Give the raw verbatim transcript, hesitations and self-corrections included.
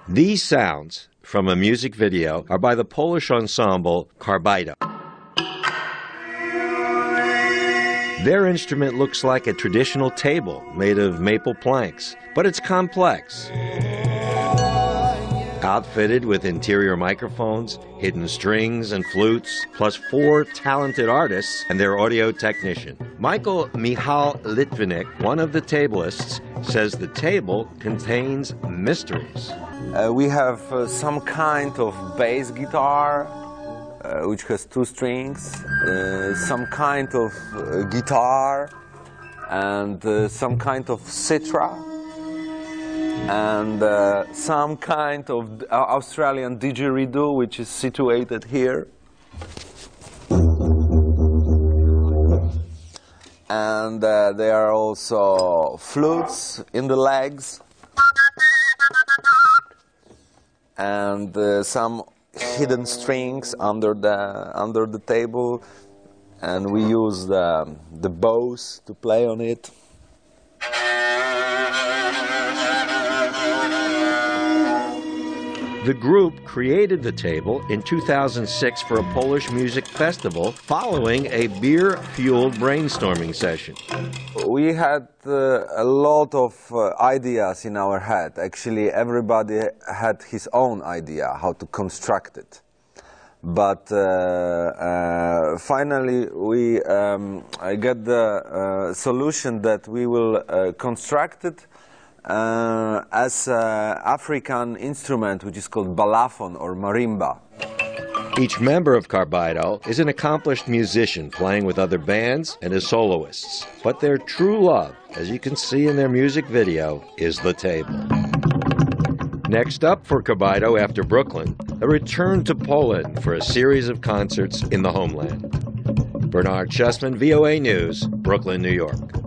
These sounds from a music video are by the Polish ensemble Karbaido. Their instrument looks like a traditional table made of maple planks, but it's complex. Outfitted with interior microphones, hidden strings and flutes, plus four talented artists and their audio technician. Michael Michal Litvinik, one of the tablists, says the table contains mysteries. Uh, we have uh, some kind of bass guitar, uh, which has two strings, uh, some kind of uh, guitar, and uh, some kind of citra, and uh, some kind of Australian didgeridoo, which is situated here. And uh, there are also flutes in the legs, and uh, some hidden strings under the under the table, and we use the the bows to play on it. The group created the table in two thousand six for a Polish music festival following a beer-fueled brainstorming session. We had uh, a lot of uh, ideas in our head. Actually, everybody had his own idea how to construct it. But uh, uh, finally, we um, I got the uh, solution that we will uh, construct it Uh, as an African instrument which is called balafon or marimba. Each member of Karbaido is an accomplished musician playing with other bands and as soloists. But their true love, as you can see in their music video, is the table. Next up for Karbaido after Brooklyn, a return to Poland for a series of concerts in the homeland. Bernard Chessman, V O A News, Brooklyn, New York.